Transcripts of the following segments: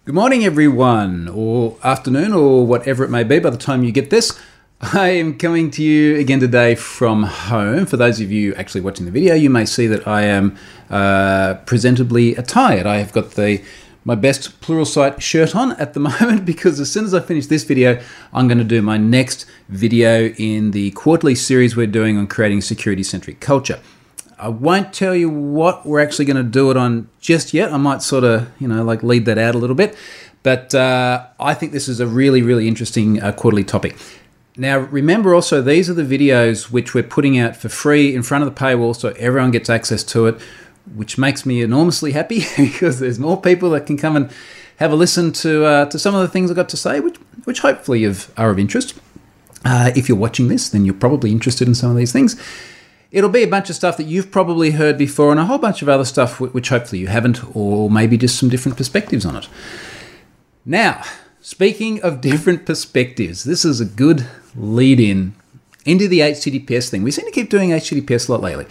Good morning, everyone, or afternoon, or whatever it may be by the time you get this. I am coming to you again today from home. For those of you actually watching the video, you may see that I am presentably attired. I have got my best Pluralsight shirt on at the moment because as soon as I finish this video, I'm going to do my next video in the quarterly series we're doing on creating security-centric culture. I won't tell you what we're actually going to do it on just yet. I might sort of, lead that out a little bit. But I think this is a really, really interesting quarterly topic. Now, remember also, these are the videos which we're putting out for free in front of the paywall so everyone gets access to it, which makes me enormously happy because there's more people that can come and have a listen to some of the things I've got to say, which hopefully are of interest. If you're watching this, then you're probably interested in some of these things. It'll be a bunch of stuff that you've probably heard before and a whole bunch of other stuff which hopefully you haven't, or maybe just some different perspectives on it. Now, speaking of different perspectives, this is a good lead-in into the HTTPS thing. We seem to keep doing HTTPS a lot lately.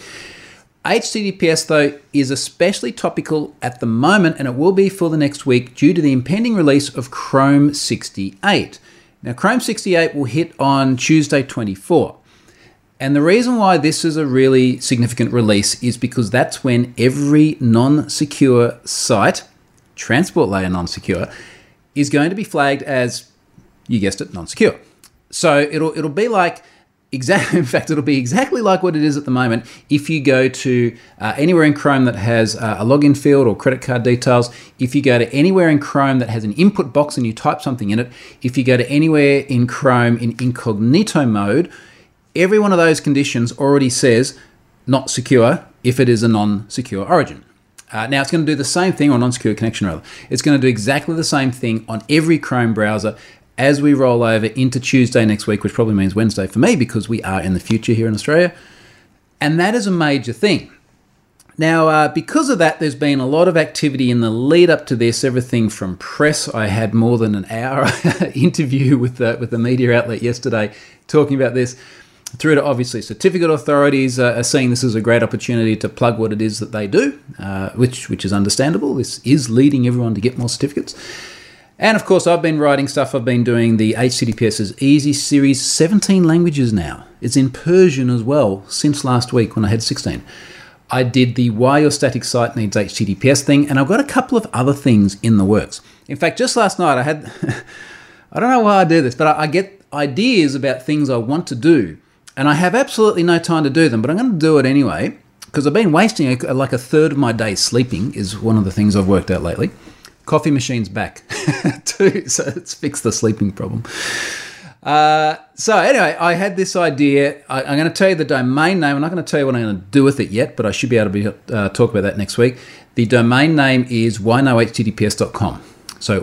HTTPS, though, is especially topical at the moment, and it will be for the next week due to the impending release of Chrome 68. Now, Chrome 68 will hit on Tuesday 24. And the reason why this is a really significant release is because that's when every non-secure site, transport layer non-secure, is going to be flagged as, you guessed it, non-secure. So it'll be like, it'll be exactly like what it is at the moment. If you go to anywhere in Chrome that has a login field or credit card details, if you go to anywhere in Chrome that has an input box and you type something in it, if you go to anywhere in Chrome in incognito mode, every one of those conditions already says not secure if it is a non-secure origin. Now it's going to do the same thing, or non-secure connection rather. It's going to do exactly the same thing on every Chrome browser as we roll over into Tuesday next week, which probably means Wednesday for me because we are in the future here in Australia. And that is a major thing. Now, because of that, there's been a lot of activity in the lead up to this, everything from press. I had more than an hour interview with the media outlet yesterday talking about this, through to obviously certificate authorities are seeing this as a great opportunity to plug what it is that they do, which is understandable. This is leading everyone to get more certificates. And of course, I've been writing stuff. I've been doing the HTTPS's Easy series, 17 languages now. It's in Persian as well since last week when I had 16. I did the Why Your Static Site Needs HTTPS thing, and I've got a couple of other things in the works. In fact, just last night I had, I don't know why I do this, but I get ideas about things I want to do. And I have absolutely no time to do them, but I'm going to do it anyway because I've been wasting like a third of my day sleeping is one of the things I've worked out lately. Coffee machine's back too, so it's fixed the sleeping problem. So anyway, I had this idea. I'm going to tell you the domain name. I'm not going to tell you what I'm going to do with it yet, but I should be able to talk about that next week. The domain name is whynohttps.com. So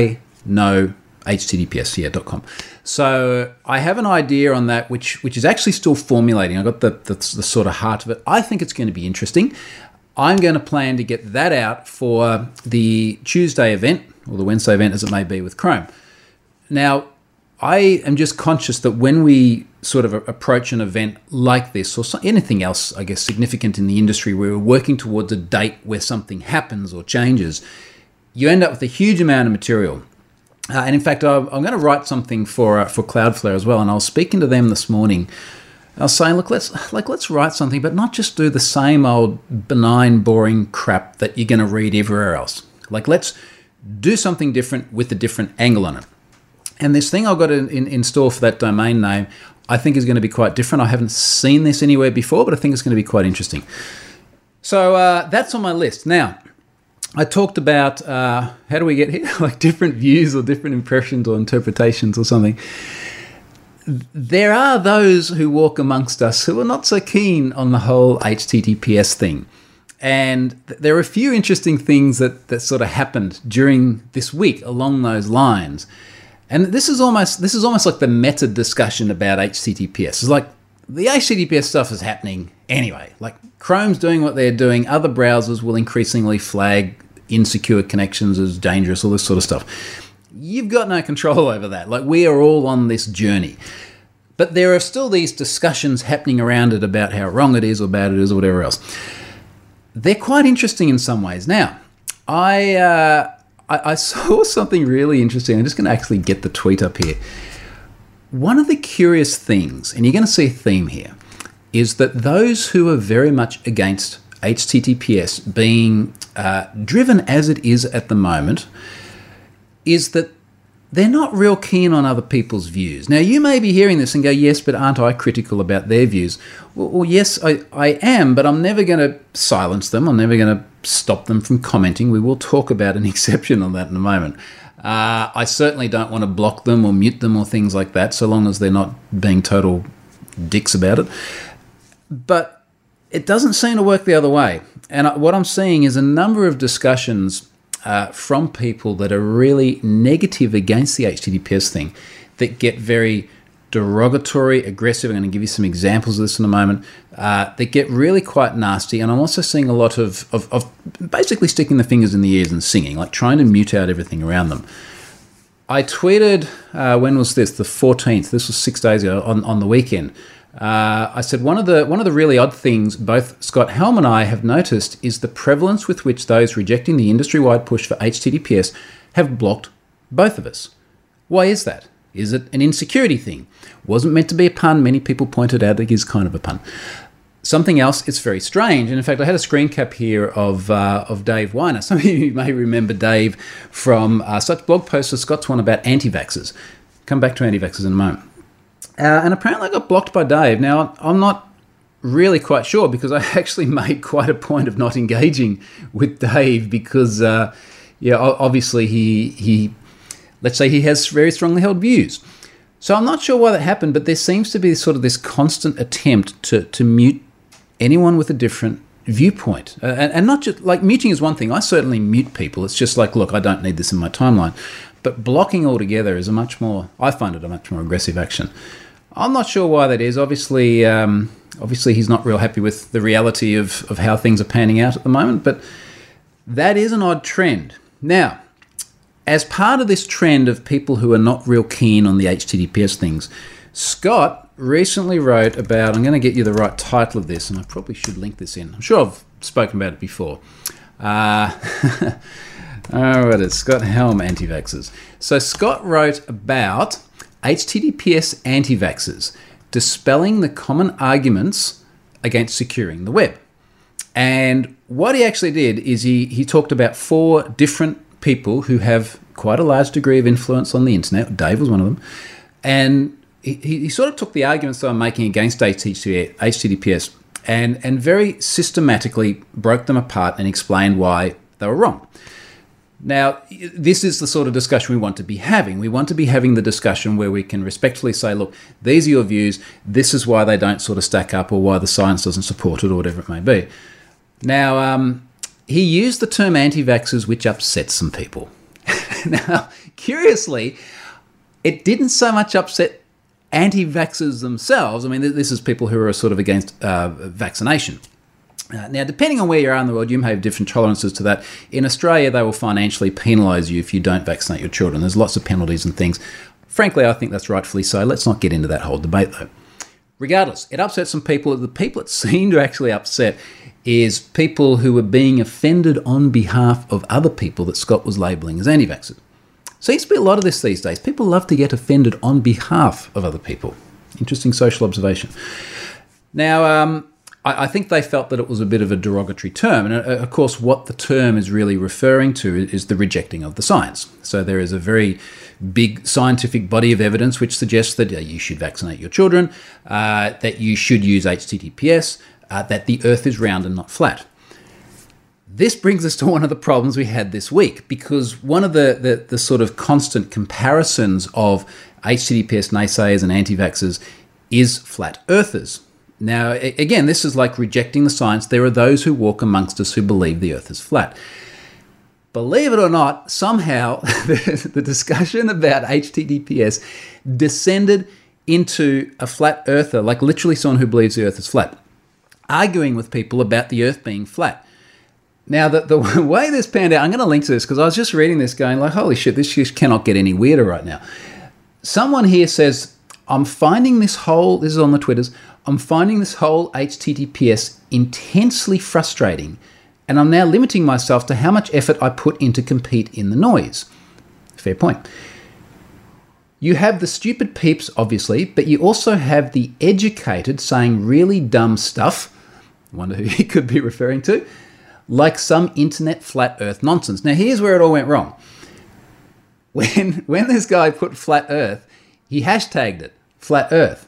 whynohttps.com. So I have an idea on that, which is actually still formulating. I've got the sort of heart of it. I think it's going to be interesting. I'm going to plan to get that out for the Tuesday event, or the Wednesday event as it may be with Chrome. Now, I am just conscious that when we sort of approach an event like this, or anything else, I guess, significant in the industry, where we're working towards a date where something happens or changes, you end up with a huge amount of material. And in fact, I'm going to write something for Cloudflare as well. And I was speaking to them this morning. I was saying, look, let's write something, but not just do the same old benign, boring crap that you're going to read everywhere else. Like, let's do something different with a different angle on it. And this thing I've got in store for that domain name, I think is going to be quite different. I haven't seen this anywhere before, but I think it's going to be quite interesting. So that's on my list. Now, I talked about how do we get here, like different views or different impressions or interpretations or something. There are those who walk amongst us who are not so keen on the whole HTTPS thing. And there are a few interesting things that sort of happened during this week along those lines. And this is almost like the meta discussion about HTTPS. It's like the HTTPS stuff is happening anyway. Like Chrome's doing what they're doing. Other browsers will increasingly flag insecure connections as dangerous, all this sort of stuff. You've got no control over that. Like, we are all on this journey. But there are still these discussions happening around it about how wrong it is or bad it is or whatever else. They're quite interesting in some ways. Now, I I saw something really interesting. I'm just going to actually get the tweet up here. One of the curious things, and you're going to see a theme here, is that those who are very much against HTTPS being driven as it is at the moment is that they're not real keen on other people's views. Now, you may be hearing this and go, yes, but aren't I critical about their views? Well, yes, I am, but I'm never going to silence them. I'm never going to stop them from commenting. We will talk about an exception on that in a moment. I certainly don't want to block them or mute them or things like that, so long as they're not being total dicks about it. But it doesn't seem to work the other way. And what I'm seeing is a number of discussions from people that are really negative against the HTTPS thing that get very derogatory, aggressive. I'm going to give you some examples of this in a moment. That get really quite nasty. And I'm also seeing a lot of basically sticking the fingers in the ears and singing, like trying to mute out everything around them. I tweeted, when was this? The 14th. This was 6 days ago on the weekend. I said one of the really odd things both Scott Helm and I have noticed is the prevalence with which those rejecting the industry-wide push for HTTPS have blocked both of us. Why is that? Is it an insecurity thing? Wasn't meant to be a pun. Many people pointed out it is kind of a pun. Something else, it's very strange. And in fact, I had a screen cap here of Dave Weiner. Some of you may remember Dave from such blog posts as Scott's one about anti-vaxxers. Come back to anti-vaxxers in a moment. And apparently I got blocked by Dave. Now, I'm not really quite sure because I actually made quite a point of not engaging with Dave because, obviously he let's say he has very strongly held views. So I'm not sure why that happened, but there seems to be sort of this constant attempt to mute anyone with a different viewpoint. And not just, like, muting is one thing. I certainly mute people. It's just like, look, I don't need this in my timeline. But blocking altogether is I find it a much more aggressive action. I'm not sure why that is. Obviously he's not real happy with the reality of how things are panning out at the moment, but that is an odd trend. Now, as part of this trend of people who are not real keen on the HTTPS things, Scott recently wrote about, I'm going to get you the right title of this, and I probably should link this in. I'm sure I've spoken about it before. What is Scott Helm anti-vaxxers? So Scott wrote about HTTPS anti-vaxxers, dispelling the common arguments against securing the web. And what he actually did is he talked about 4 different people who have quite a large degree of influence on the internet. Dave was one of them. And he sort of took the arguments that I'm making against HTTPS and very systematically broke them apart and explained why they were wrong. Now, this is the sort of discussion we want to be having. We want to be having the discussion where we can respectfully say, look, these are your views, this is why they don't sort of stack up or why the science doesn't support it or whatever it may be. Now, he used the term anti-vaxxers, which upset some people. Now, curiously, it didn't so much upset anti-vaxxers themselves. I mean, this is people who are sort of against vaccination. Now, depending on where you are in the world, you may have different tolerances to that. In Australia, they will financially penalise you if you don't vaccinate your children. There's lots of penalties and things. Frankly, I think that's rightfully so. Let's not get into that whole debate, though. Regardless, it upset some people. The people it seemed to actually upset is people who were being offended on behalf of other people that Scott was labelling as anti-vaxxers. Seems to be a lot of this these days. People love to get offended on behalf of other people. Interesting social observation. Now, I think they felt that it was a bit of a derogatory term. And of course, what the term is really referring to is the rejecting of the science. So there is a very big scientific body of evidence which suggests that you should vaccinate your children, that you should use HTTPS, that the earth is round and not flat. This brings us to one of the problems we had this week, because one of the sort of constant comparisons of HTTPS naysayers and anti-vaxxers is flat earthers. Now, again, this is like rejecting the science. There are those who walk amongst us who believe the earth is flat. Believe it or not, somehow the discussion about HTTPS descended into a flat earther, like literally someone who believes the earth is flat, arguing with people about the earth being flat. Now, the way this panned out, I'm going to link to this because I was just reading this going like, holy shit, this just cannot get any weirder right now. Someone here says, I'm finding this is on the Twitters, I'm finding this whole HTTPS intensely frustrating and I'm now limiting myself to how much effort I put in to compete in the noise. Fair point. You have the stupid peeps, obviously, but you also have the educated saying really dumb stuff. I wonder who he could be referring to. Like some internet flat earth nonsense. Now, here's where it all went wrong. When this guy put flat earth, he hashtagged it, flat earth.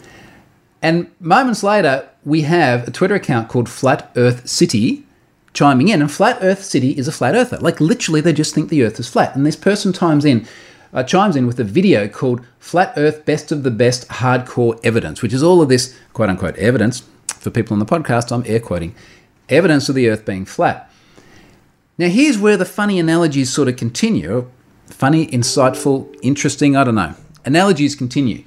And moments later, we have a Twitter account called Flat Earth City chiming in. And Flat Earth City is a flat earther. Like, literally, they just think the earth is flat. And this person chimes in with a video called Flat Earth Best of the Best Hardcore Evidence, which is all of this quote-unquote evidence. For people on the podcast, I'm air quoting. Evidence of the earth being flat. Now, here's where the funny analogies sort of continue. Funny, insightful, interesting, I don't know. Analogies continue.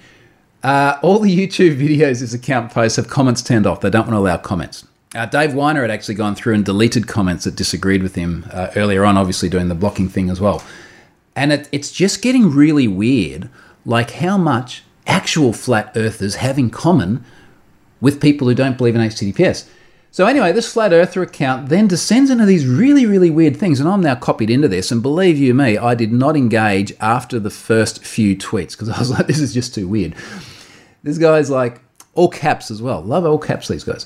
All the YouTube videos this account posts have comments turned off. They don't want to allow comments. Dave Weiner had actually gone through and deleted comments that disagreed with him earlier on, obviously doing the blocking thing as well. And it's just getting really weird, like how much actual flat earthers have in common with people who don't believe in HTTPS. So anyway, this flat earther account then descends into these really, really weird things. And I'm now copied into this. And believe you me, I did not engage after the first few tweets because I was like, this is just too weird. This guy's like, all caps as well. Love all caps, these guys.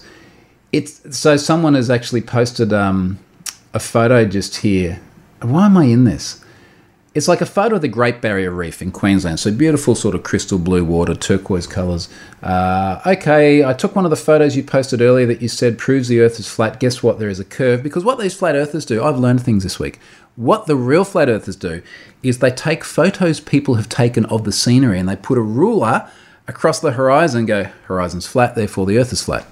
So someone has actually posted a photo just here. Why am I in this? It's like a photo of the Great Barrier Reef in Queensland. So beautiful sort of crystal blue water, turquoise colours. Okay, I took one of the photos you posted earlier that you said proves the earth is flat. Guess what? There is a curve. Because what these flat earthers do, I've learned things this week. What the real flat earthers do is they take photos people have taken of the scenery and they put a ruler across the horizon and go, horizon's flat, therefore the earth is flat.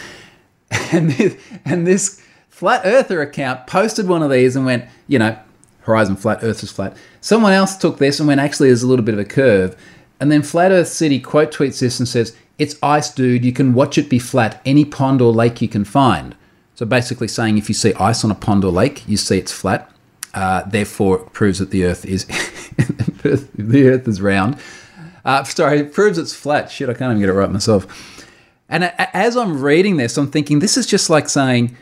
And this flat earther account posted one of these and went, horizon flat, earth is flat. Someone else took this and went, actually, there's a little bit of a curve. And then Flat Earth City quote tweets this and says, it's ice, dude. You can watch it be flat. Any pond or lake you can find. So basically saying if you see ice on a pond or lake, you see it's flat. Therefore, it proves that the earth is the earth is round. It proves it's flat. Shit, I can't even get it right myself. And as I'm reading this, I'm thinking this is just like saying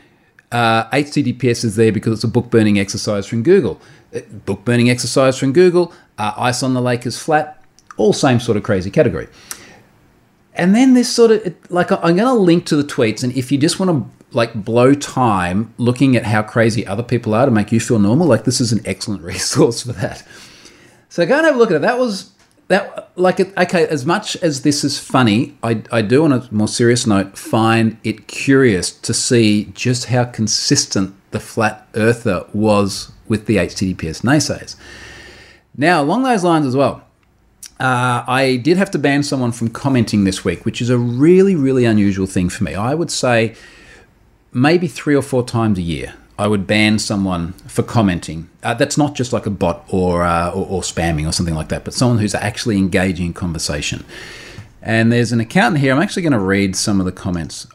HTTPS is there because it's a book burning exercise from Google. Book burning exercise from Google. Ice on the lake is flat. All same sort of crazy category. And then this sort of, I'm going to link to the tweets, and if you just want to blow time looking at how crazy other people are to make you feel normal, this is an excellent resource for that. So go and have a look at it. Okay, as much as this is funny, I do, on a more serious note, find it curious to see just how consistent the flat earther was with the HTTPS naysayers. Now, along those lines as well, I did have to ban someone from commenting this week, which is a really, really unusual thing for me. I would say maybe 3 or 4 times a year I would ban someone for commenting. That's not just like a bot or spamming or something like that, but someone who's actually engaging in conversation. And there's an account here. I'm actually going to read some of the comments.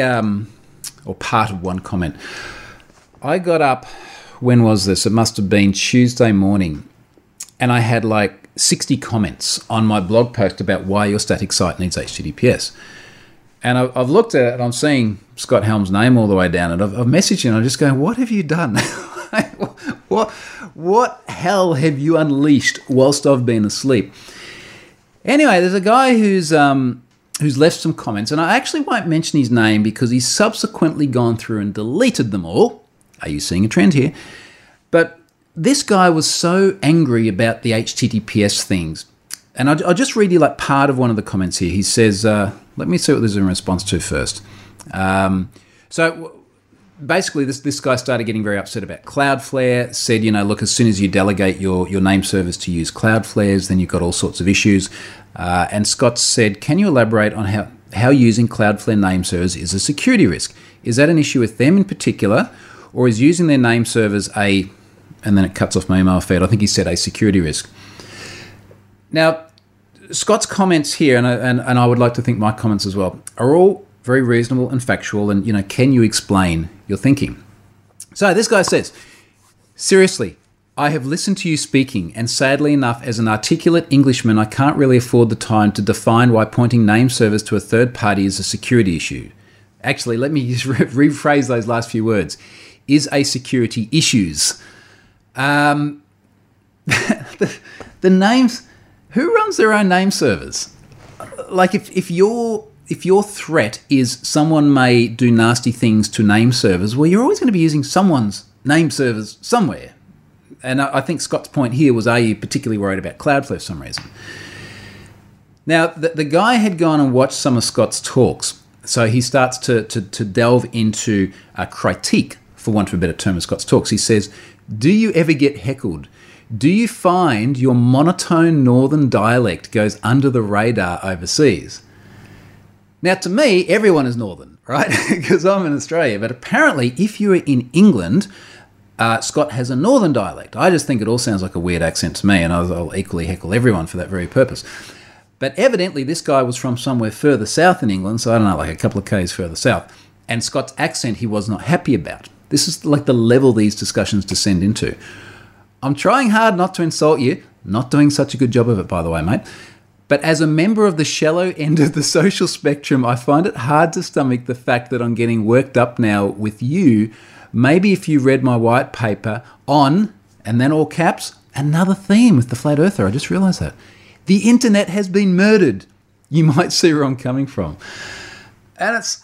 Or part of one comment. I got up, when was this? It must have been Tuesday morning. And I had 60 comments on my blog post about why your static site needs HTTPS. And I've looked at it, and I'm seeing Scott Helm's name all the way down, and I've messaged him, and I'm just going, what have you done? What hell have you unleashed whilst I've been asleep? Anyway, there's a guy who's left some comments, and I actually won't mention his name because he's subsequently gone through and deleted them all. Are you seeing a trend here? But this guy was so angry about the HTTPS things. And I'll just read you part of one of the comments here. He says, let me see what this is in response to first. So basically this guy started getting very upset about Cloudflare, said, look, as soon as you delegate your name servers to use Cloudflares, then you've got all sorts of issues. And Scott said, can you elaborate on how using Cloudflare name servers is a security risk? Is that an issue with them in particular, or is using their name servers and then it cuts off my email feed, I think he said a security risk. Now, Scott's comments here, and I would like to think my comments as well, are all very reasonable and factual, and, can you explain your thinking? So this guy says, seriously, I have listened to you speaking, and sadly enough, as an articulate Englishman, I can't really afford the time to define why pointing name servers to a third party is a security issue. Actually, let me just rephrase those last few words. is a security issues. The names, who runs their own name servers? Like if your threat is someone may do nasty things to name servers, well, you're always going to be using someone's name servers somewhere. And I think Scott's point here was, are you particularly worried about Cloudflare for some reason? Now, the guy had gone and watched some of Scott's talks, so he starts to delve into a critique, for want of a better term, of Scott's talks. He says, do you ever get heckled? Do you find your monotone northern dialect goes under the radar overseas? Now, to me, everyone is northern, right? Because I'm in Australia. But apparently, if you're in England, Scott has a northern dialect. I just think it all sounds like a weird accent to me, and I'll equally heckle everyone for that very purpose. But evidently, this guy was from somewhere further south in England, so I don't know, like a couple of k's further south. And Scott's accent he was not happy about. This is like the level these discussions descend into. I'm trying hard not to insult you. Not doing such a good job of it, by the way, mate. But as a member of the shallow end of the social spectrum, I find it hard to stomach the fact that I'm getting worked up now with you. Maybe if you read my white paper on, and then all caps, another theme with the flat earther. I just realised that. The internet has been murdered. You might see where I'm coming from. And it's...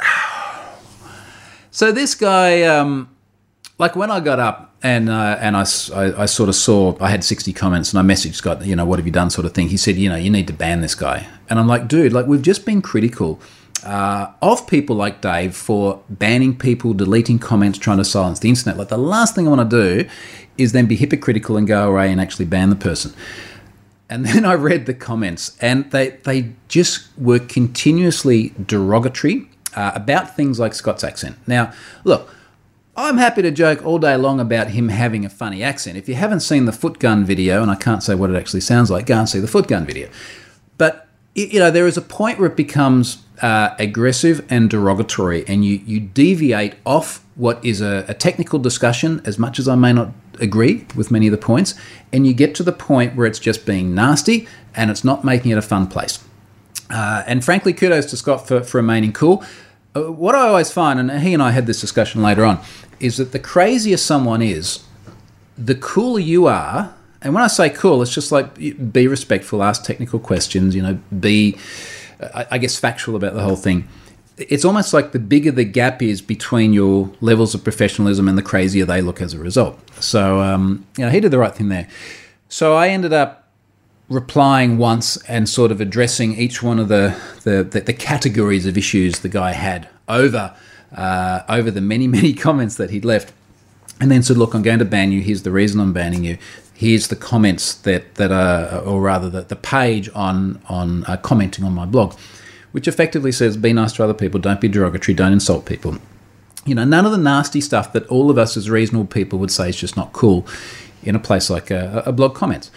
So this guy, like when I got up and I sort of saw, I had 60 comments and I messaged Scott, what have you done sort of thing. He said, you need to ban this guy. And I'm like, dude, like we've just been critical of people like Dave for banning people, deleting comments, trying to silence the internet. Like the last thing I want to do is then be hypocritical and go away and actually ban the person. And then I read the comments, and they just were continuously derogatory about things like Scott's accent. Now, look, I'm happy to joke all day long about him having a funny accent. If you haven't seen the Footgun video, and I can't say what it actually sounds like, go and see the Footgun video. But, there is a point where it becomes aggressive and derogatory, and you deviate off what is a technical discussion, as much as I may not agree with many of the points, and you get to the point where it's just being nasty and it's not making it a fun place. And frankly, kudos to Scott for remaining cool. What I always find, and he and I had this discussion later on, is that the crazier someone is, the cooler you are. And when I say cool, it's just like be respectful, ask technical questions, be, I guess, factual about the whole thing. It's almost like the bigger the gap is between your levels of professionalism and the crazier they look as a result. So, he did the right thing there. So I ended up replying once and sort of addressing each one of the categories of issues the guy had over the many, many comments that he'd left. And then said, look, I'm going to ban you. Here's the reason I'm banning you. Here's the comments that are, or rather the page on commenting on my blog, which effectively says, be nice to other people, don't be derogatory, don't insult people. None of the nasty stuff that all of us as reasonable people would say is just not cool in a place like a blog comments.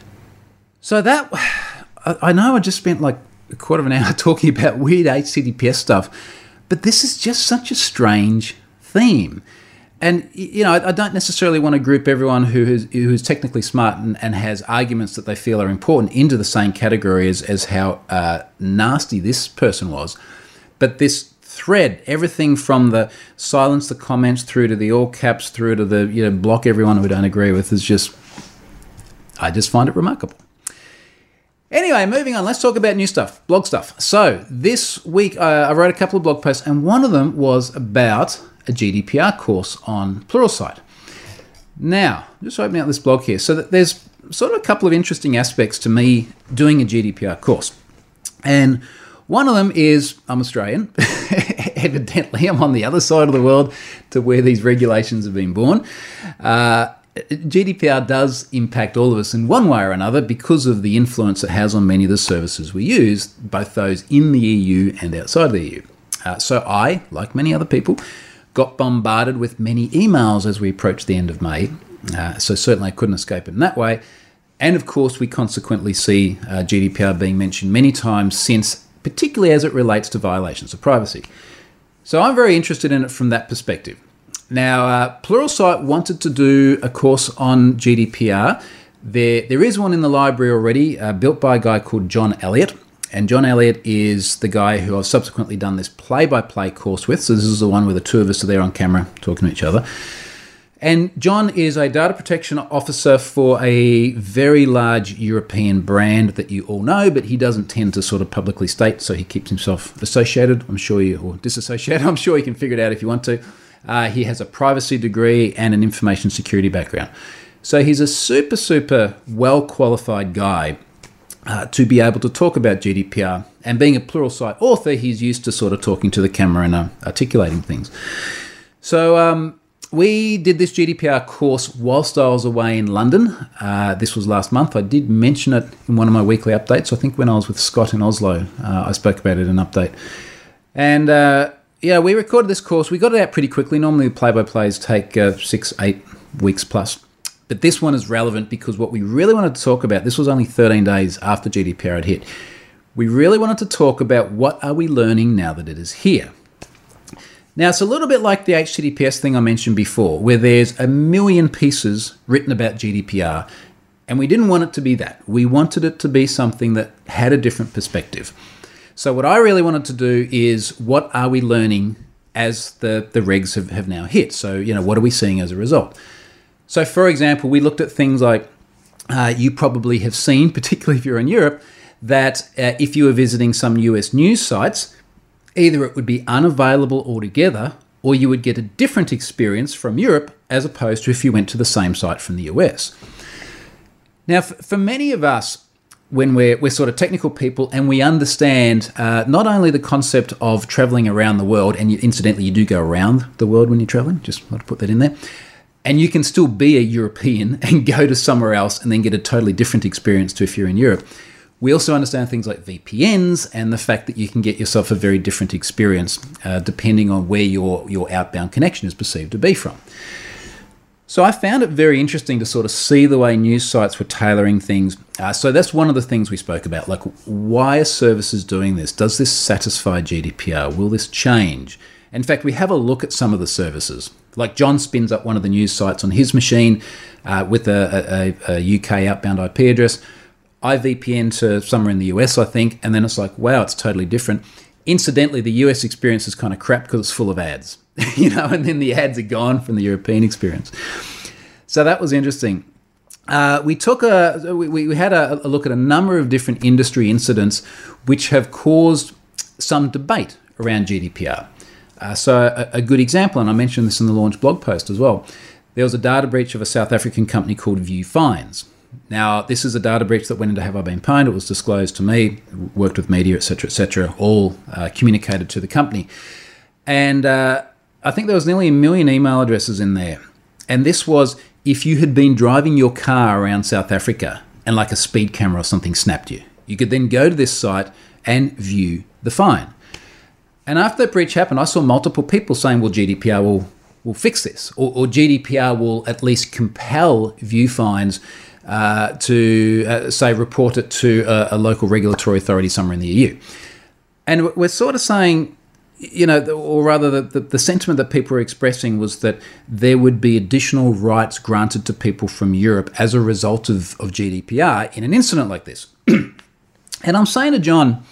So that, I know I just spent like a quarter of an hour talking about weird HTTPS stuff, but this is just such a strange theme. And, I don't necessarily want to group everyone who's technically smart and has arguments that they feel are important into the same category as how nasty this person was. But this thread, everything from the silence the comments through to the all caps through to the, block everyone who we don't agree with is just, I just find it remarkable. Anyway, moving on, let's talk about new stuff, blog stuff. So this week I wrote a couple of blog posts, and one of them was about a GDPR course on Pluralsight. Now, just opening out this blog here. So that there's sort of a couple of interesting aspects to me doing a GDPR course. And one of them is I'm Australian. Evidently, I'm on the other side of the world to where these regulations have been born. GDPR does impact all of us in one way or another because of the influence it has on many of the services we use, both those in the EU and outside the EU. So I, like many other people, got bombarded with many emails as we approached the end of May. So certainly I couldn't escape it in that way. And of course, we consequently see GDPR being mentioned many times since, particularly as it relates to violations of privacy. So I'm very interested in it from that perspective. Now, Pluralsight wanted to do a course on GDPR. There is one in the library already, built by a guy called John Elliott. And John Elliott is the guy who I've subsequently done this play-by-play course with. So this is the one where the two of us are there on camera talking to each other. And John is a data protection officer for a very large European brand that you all know, but he doesn't tend to sort of publicly state, so he keeps himself associated, or disassociated. I'm sure you can figure it out if you want to. He has a privacy degree and an information security background. So he's a super well-qualified guy to be able to talk about GDPR. And being a Pluralsight author, he's used to sort of talking to the camera and articulating things. So we did this GDPR course whilst I was away in London. This was last month. I did mention it in one of my weekly updates. I think when I was with Scott in Oslo, I spoke about it in an update. And we recorded this course. We got it out pretty quickly. Normally play-by-plays take 6-8 weeks plus. But this one is relevant because what we really wanted to talk about, this was only 13 days after GDPR had hit. We really wanted to talk about what are we learning now that it is here. Now, it's a little bit like the HTTPS thing I mentioned before, where there's a million pieces written about GDPR, and we didn't want it to be that. We wanted it to be something that had a different perspective. So what I really wanted to do is, what are we learning as the regs have now hit? So, what are we seeing as a result? So, for example, we looked at things like, you probably have seen, particularly if you're in Europe, that if you were visiting some US news sites, either it would be unavailable altogether, or you would get a different experience from Europe as opposed to if you went to the same site from the US. Now, for many of us, when we're sort of technical people and we understand not only the concept of traveling around the world, and incidentally, you do go around the world when you're traveling, just want to put that in there, and you can still be a European and go to somewhere else and then get a totally different experience to if you're in Europe. We also understand things like VPNs and the fact that you can get yourself a very different experience depending on where your outbound connection is perceived to be from. So I found it very interesting to sort of see the way news sites were tailoring things. So that's one of the things we spoke about, like, why are services doing this? Does this satisfy GDPR? Will this change? In fact, we have a look at some of the services. Like John spins up one of the news sites on his machine with a UK outbound IP address. I VPN to somewhere in the US, I think, and then it's like, wow, it's totally different. Incidentally, the US experience is kind of crap because it's full of ads, and then the ads are gone from the European experience. So that was interesting. We had a look at a number of different industry incidents which have caused some debate around GDPR. So a good example, and I mentioned this in the launch blog post as well, there was a data breach of a South African company called ViewFinds. Now, this is a data breach that went into Have I Been Pwned. It was disclosed to me, worked with media, etc., all communicated to the company. And I think there was nearly 1 million email addresses in there. And this was if you had been driving your car around South Africa and like a speed camera or something snapped you. You could then go to this site and view the fine. And after that breach happened, I saw multiple people saying, well, GDPR will fix this, or GDPR will at least compel ViewFinds to, say, report it to a local regulatory authority somewhere in the EU. And we're sort of saying, or rather the sentiment that people were expressing was that there would be additional rights granted to people from Europe as a result of GDPR in an incident like this. And I'm saying to John,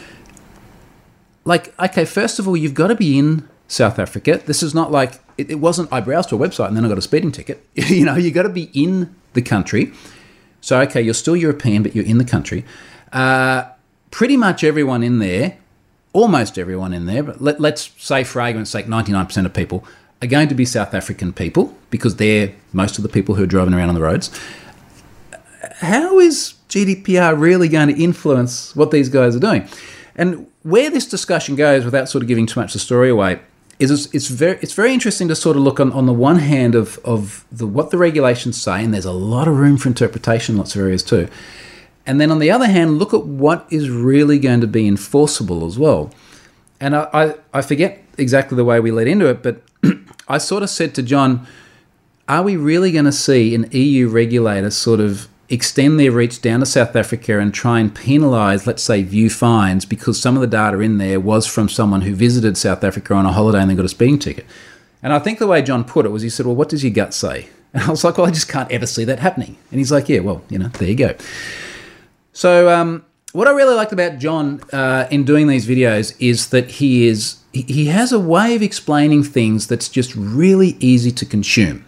like, okay, first of all, you've got to be in South Africa. This is not like, it wasn't I browsed to a website and then I got a speeding ticket. You got to be in the country. So, okay, you're still European, but you're in the country. Pretty much everyone in there, almost everyone in there, but let's say for argument's sake, 99% of people are going to be South African people because they're most of the people who are driving around on the roads. How is GDPR really going to influence what these guys are doing? And where this discussion goes, without sort of giving too much the story away, is it's very interesting to sort of look on the one hand of what the regulations say, and there's a lot of room for interpretation in lots of areas too. And then on the other hand, look at what is really going to be enforceable as well. And I forget exactly the way we led into it, but I sort of said to John, are we really going to see an EU regulator sort of extend their reach down to South Africa and try and penalise, let's say, ViewFinds because some of the data in there was from someone who visited South Africa on a holiday and they got a speeding ticket? And I think the way John put it was, he said, well, what does your gut say? And I was like, well, I just can't ever see that happening. And he's like, yeah, well, there you go. So what I really liked about John in doing these videos is that he has a way of explaining things that's just really easy to consume.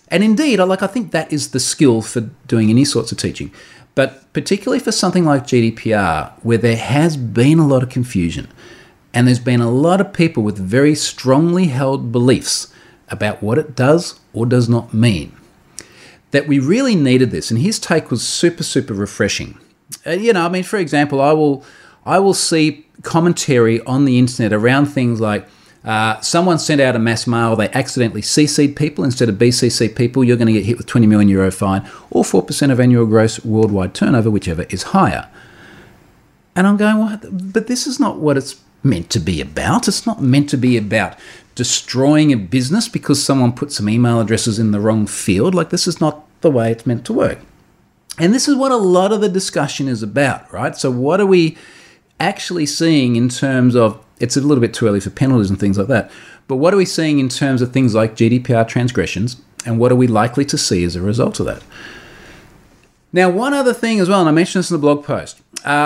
And indeed, I think that is the skill for doing any sorts of teaching. But particularly for something like GDPR, where there has been a lot of confusion and there's been a lot of people with very strongly held beliefs about what it does or does not mean, that we really needed this. And his take was super, super refreshing. For example, I will see commentary on the internet around things like someone sent out a mass mail, they accidentally CC'd people instead of BCC people, you're going to get hit with €20 million fine or 4% of annual gross worldwide turnover, whichever is higher. And I'm going, well, but this is not what it's meant to be about. It's not meant to be about destroying a business because someone put some email addresses in the wrong field. This is not the way it's meant to work. And this is what a lot of the discussion is about, right? So what are we actually seeing in terms of, it's a little bit too early for penalties and things like that, but what are we seeing in terms of things like GDPR transgressions, and what are we likely to see as a result of that? Now, one other thing as well, and I mentioned this in the blog post,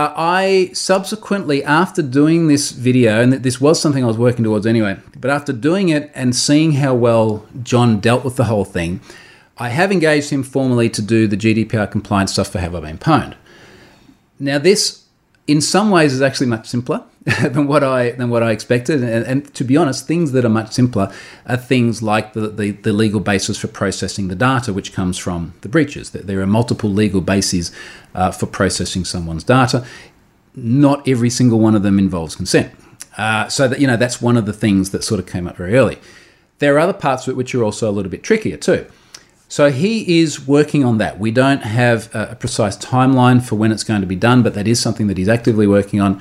I subsequently, after doing this video, and this was something I was working towards anyway, but after doing it and seeing how well John dealt with the whole thing, I have engaged him formally to do the GDPR compliance stuff for Have I Been Pwned. Now, this, in some ways, is actually much simpler than what I expected. And to be honest, things that are much simpler are things like the legal basis for processing the data, which comes from the breaches. There are multiple legal bases for processing someone's data. Not every single one of them involves consent. So that's one of the things that sort of came up very early. There are other parts of it which are also a little bit trickier too. So he is working on that. We don't have a precise timeline for when it's going to be done, but that is something that he's actively working on.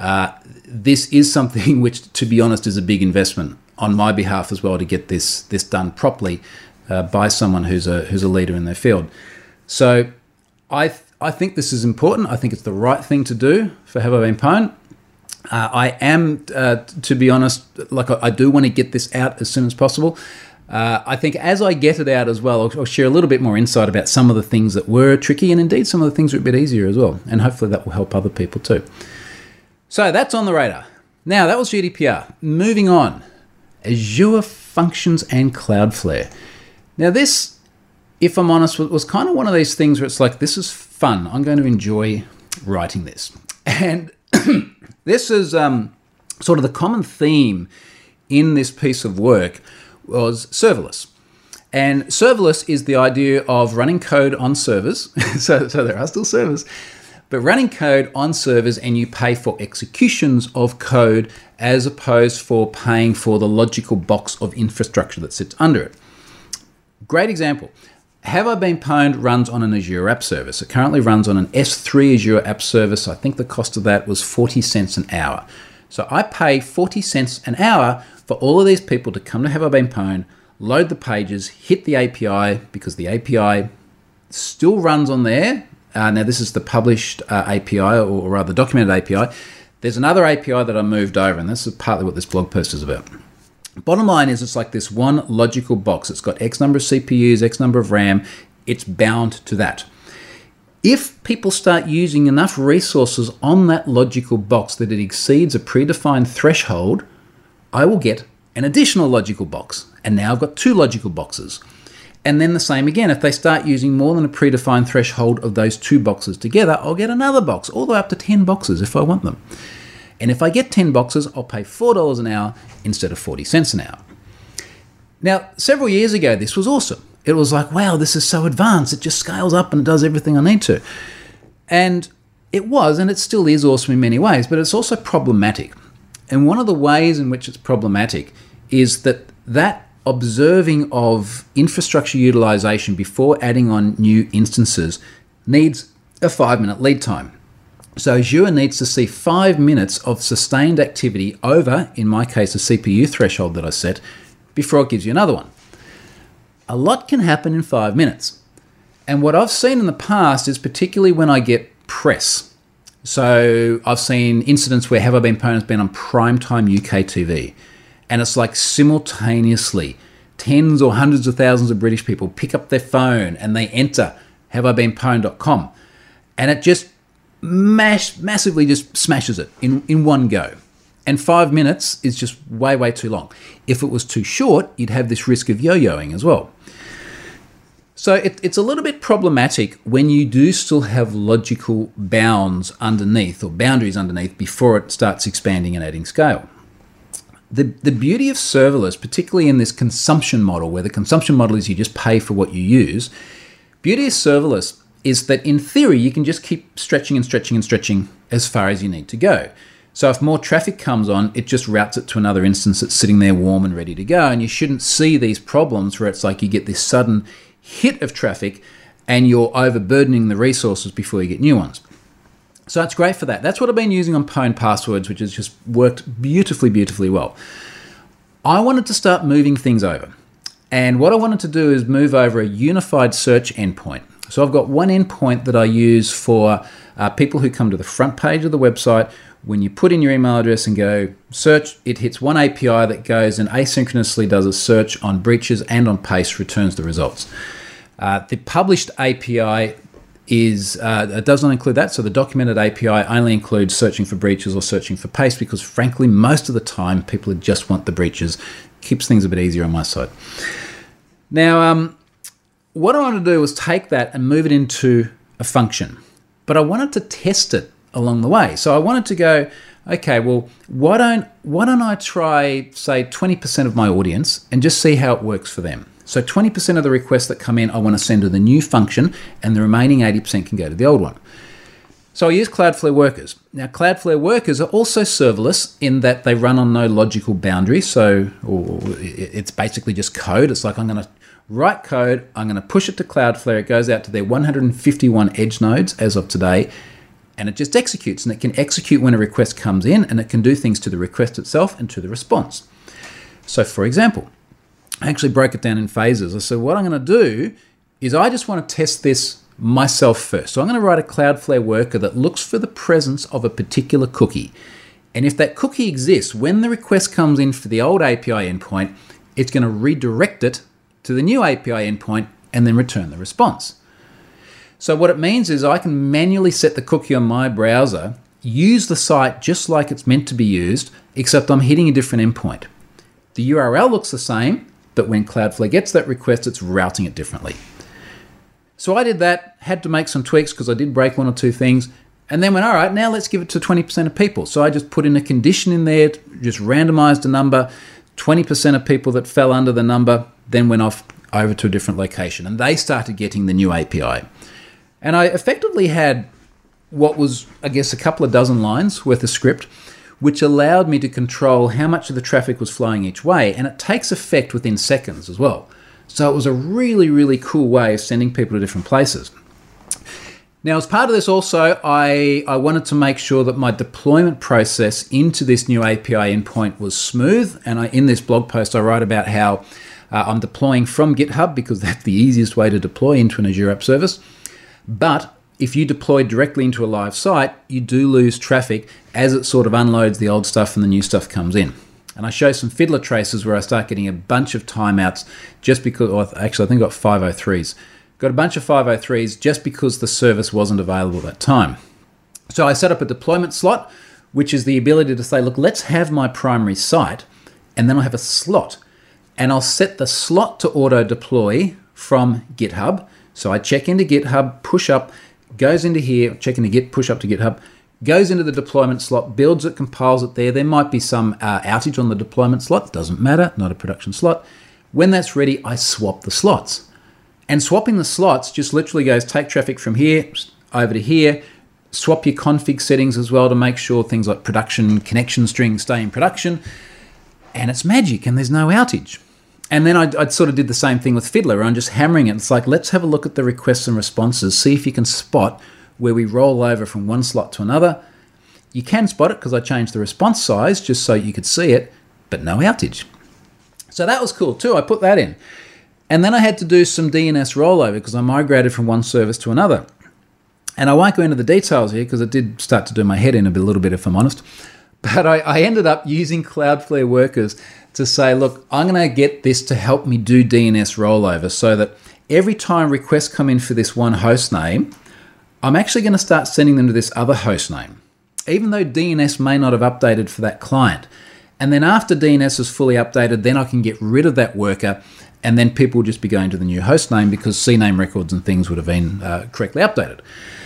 This is something which, to be honest, is a big investment on my behalf as well to get this done properly by someone who's a leader in their field. So I think this is important. I think it's the right thing to do for Have I Been Pwned. I am, to be honest, I do want to get this out as soon as possible. I think as I get it out as well, I'll share a little bit more insight about some of the things that were tricky, and indeed some of the things are a bit easier as well. And hopefully that will help other people too. So that's on the radar. Now, that was GDPR. Moving on, Azure Functions and Cloudflare. Now this, if I'm honest, was kind of one of these things where it's like, this is fun. I'm going to enjoy writing this. And this is sort of the common theme in this piece of work was serverless. And serverless is the idea of running code on servers. so there are still servers, but running code on servers, and you pay for executions of code as opposed for paying for the logical box of infrastructure that sits under it. Great example. Have I Been Pwned runs on an Azure App Service. It currently runs on an S3 Azure App Service. I think the cost of that was 40 cents an hour. So I pay 40 cents an hour for all of these people to come to Have I Been Pwned, load the pages, hit the API, because the API still runs on there. Now, this is the published API, or rather documented API. There's another API that I moved over, and this is partly what this blog post is about. Bottom line is, it's like this one logical box. It's got X number of CPUs, X number of RAM. It's bound to that. If people start using enough resources on that logical box that it exceeds a predefined threshold, I will get an additional logical box. And now I've got two logical boxes. And then the same again. If they start using more than a predefined threshold of those two boxes together, I'll get another box, all the way up to 10 boxes if I want them. And if I get 10 boxes, I'll pay $4 an hour instead of 40 cents an hour. Now, several years ago, this was awesome. It was like, wow, this is so advanced. It just scales up and it does everything I need to. And it was, and it still is awesome in many ways, but it's also problematic. And one of the ways in which it's problematic is that observing of infrastructure utilization before adding on new instances needs a 5-minute lead time. So Azure needs to see 5 minutes of sustained activity over, in my case, a CPU threshold that I set, before it gives you another one. A lot can happen in 5 minutes. And what I've seen in the past is particularly when I get press. So I've seen incidents where Have I Been Pwned has been on primetime UK TV. And it's like simultaneously tens or hundreds of thousands of British people pick up their phone and they enter haveibeenpwned.com. And it just massively just smashes it in one go. And 5 minutes is just way, way too long. If it was too short, you'd have this risk of yo-yoing as well. So it's a little bit problematic when you do still have logical bounds underneath or boundaries underneath before it starts expanding and adding scale. The beauty of serverless, particularly in this consumption model, where the consumption model is you just pay for what you use, beauty of serverless is that in theory you can just keep stretching and stretching and stretching as far as you need to go. So if more traffic comes on, it just routes it to another instance that's sitting there warm and ready to go, and you shouldn't see these problems where it's like you get this sudden hit of traffic and you're overburdening the resources before you get new ones. So that's great for that. That's what I've been using on Pwn Passwords, which has just worked beautifully, beautifully well. I wanted to start moving things over. And what I wanted to do is move over a unified search endpoint. So I've got one endpoint that I use for people who come to the front page of the website. When you put in your email address and go search, it hits one API that goes and asynchronously does a search on breaches and on paste, returns the results. The published API it does not include that. So the documented API only includes searching for breaches or searching for paste, because frankly, most of the time people just want the breaches. Keeps things a bit easier on my side. Now, what I wanted to do was take that and move it into a function, but I wanted to test it along the way. So I wanted to go, okay, well, why don't I try, say, 20% of my audience and just see how it works for them. So 20% of the requests that come in, I want to send to the new function, and the remaining 80% can go to the old one. So I use Cloudflare Workers. Now, Cloudflare Workers are also serverless in that they run on no logical boundary. So it's basically just code. It's like I'm going to write code, I'm going to push it to Cloudflare. It goes out to their 151 edge nodes as of today, and it just executes. And it can execute when a request comes in, and it can do things to the request itself and to the response. So for example, I actually broke it down in phases. I said, what I'm going to do is I just want to test this myself first. So I'm going to write a Cloudflare worker that looks for the presence of a particular cookie. And if that cookie exists, when the request comes in for the old API endpoint, it's going to redirect it to the new API endpoint and then return the response. So what it means is I can manually set the cookie on my browser, use the site just like it's meant to be used, except I'm hitting a different endpoint. The URL looks the same, but when Cloudflare gets that request, it's routing it differently. So I did that, had to make some tweaks because I did break one or two things, and then went, all right, now let's give it to 20% of people. So I just put in a condition in there, just randomized a number, 20% of people that fell under the number, then went off over to a different location, and they started getting the new API. And I effectively had what was, I guess, a couple of dozen lines worth of script, which allowed me to control how much of the traffic was flowing each way, and it takes effect within seconds as well. So it was a really, really cool way of sending people to different places. Now, as part of this also, I wanted to make sure that my deployment process into this new API endpoint was smooth, and in this blog post I write about how I'm deploying from GitHub because that's the easiest way to deploy into an Azure App Service. But if you deploy directly into a live site, you do lose traffic as it sort of unloads the old stuff and the new stuff comes in. And I show some fiddler traces where I start getting a bunch of timeouts just because, or actually I think I got 503s. Got a bunch of 503s just because the service wasn't available at that time. So I set up a deployment slot, which is the ability to say, look, let's have my primary site, and then I'll have a slot. And I'll set the slot to auto deploy from GitHub. So I check into GitHub, push up, goes into here, check into Git, push up to GitHub, goes into the deployment slot, builds it, compiles it there. There might be some outage on the deployment slot. Doesn't matter, not a production slot. When that's ready, I swap the slots. And swapping the slots just literally goes take traffic from here over to here, swap your config settings as well to make sure things like production connection strings stay in production, and it's magic and there's no outage. And then I sort of did the same thing with Fiddler, where I'm just hammering it. It's like, let's have a look at the requests and responses, see if you can spot where we roll over from one slot to another. You can spot it because I changed the response size just so you could see it, but no outage. So that was cool too. I put that in. And then I had to do some DNS rollover because I migrated from one service to another. And I won't go into the details here because it did start to do my head in a little bit, if I'm honest. But I ended up using Cloudflare Workers to say, look, I'm going to get this to help me do DNS rollover so that every time requests come in for this one host name, I'm actually going to start sending them to this other host name, even though DNS may not have updated for that client. And then after DNS is fully updated, then I can get rid of that worker, and then people will just be going to the new host name because CNAME records and things would have been correctly updated.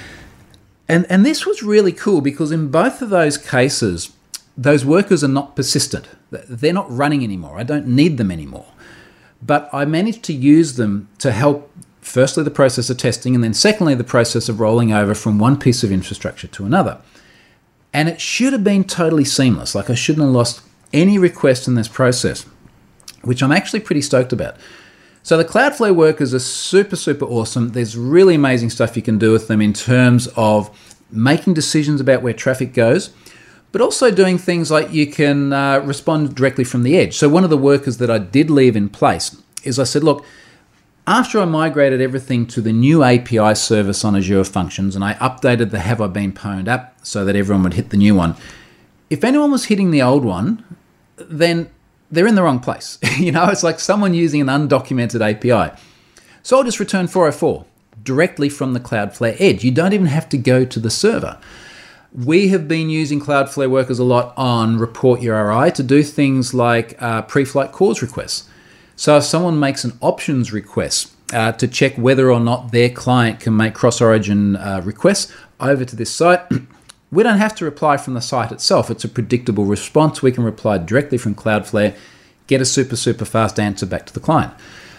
And this was really cool because in both of those cases, those workers are not persistent. They're not running anymore. I don't need them anymore. But I managed to use them to help, firstly, the process of testing, and then secondly, the process of rolling over from one piece of infrastructure to another. And it should have been totally seamless. Like, I shouldn't have lost any request in this process, which I'm actually pretty stoked about. So the Cloudflare workers are super, super awesome. There's really amazing stuff you can do with them in terms of making decisions about where traffic goes, but also doing things like you can respond directly from the edge. So one of the workers that I did leave in place is I said, look, after I migrated everything to the new API service on Azure Functions and I updated the Have I Been Pwned app so that everyone would hit the new one, if anyone was hitting the old one, then they're in the wrong place. It's like someone using an undocumented API. So I'll just return 404 directly from the Cloudflare edge. You don't even have to go to the server. We have been using Cloudflare workers a lot on Report URI to do things like pre-flight cause requests. So if someone makes an options request to check whether or not their client can make cross-origin requests over to this site, we don't have to reply from the site itself. It's a predictable response. We can reply directly from Cloudflare, get a super, super fast answer back to the client.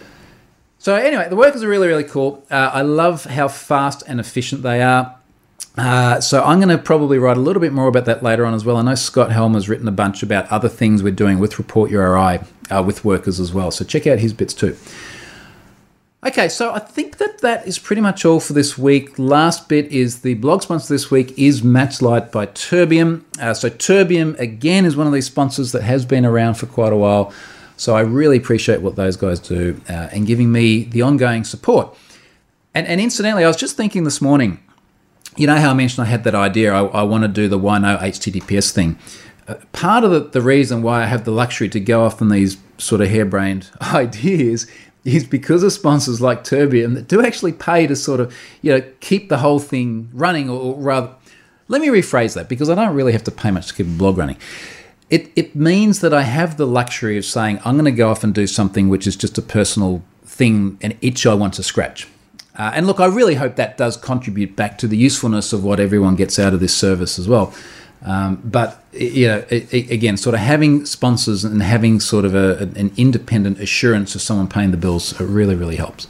So anyway, the workers are really, really cool. I love how fast and efficient they are. So I'm going to probably write a little bit more about that later on as well. I know Scott Helm has written a bunch about other things we're doing with Report URI with workers as well. So check out his bits too. Okay, so I think that is pretty much all for this week. Last bit is the blog sponsor this week is Matchlight by Terbium. So Terbium, again, is one of these sponsors that has been around for quite a while. So I really appreciate what those guys do and giving me the ongoing support. And incidentally, I was just thinking this morning, you know how I mentioned I had that idea, I want to do the why no HTTPS thing. Part of the reason why I have the luxury to go off on these sort of harebrained ideas is because of sponsors like Terbium that do actually pay to sort of, keep the whole thing running, or rather, let me rephrase that, because I don't really have to pay much to keep a blog running. It means that I have the luxury of saying, I'm going to go off and do something which is just a personal thing, an itch I want to scratch. And look, I really hope that does contribute back to the usefulness of what everyone gets out of this service as well. But again, sort of having sponsors and having sort of an independent assurance of someone paying the bills, it really, really helps.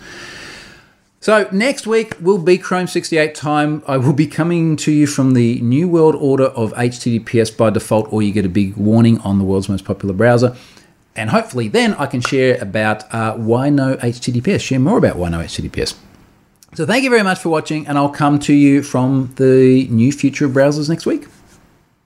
So next week will be Chrome 68 time. I will be coming to you from the new world order of HTTPS by default, or you get a big warning on the world's most popular browser. And hopefully then I can share about why no HTTPS, share more about why no HTTPS. So thank you very much for watching, and I'll come to you from the new future of browsers next week.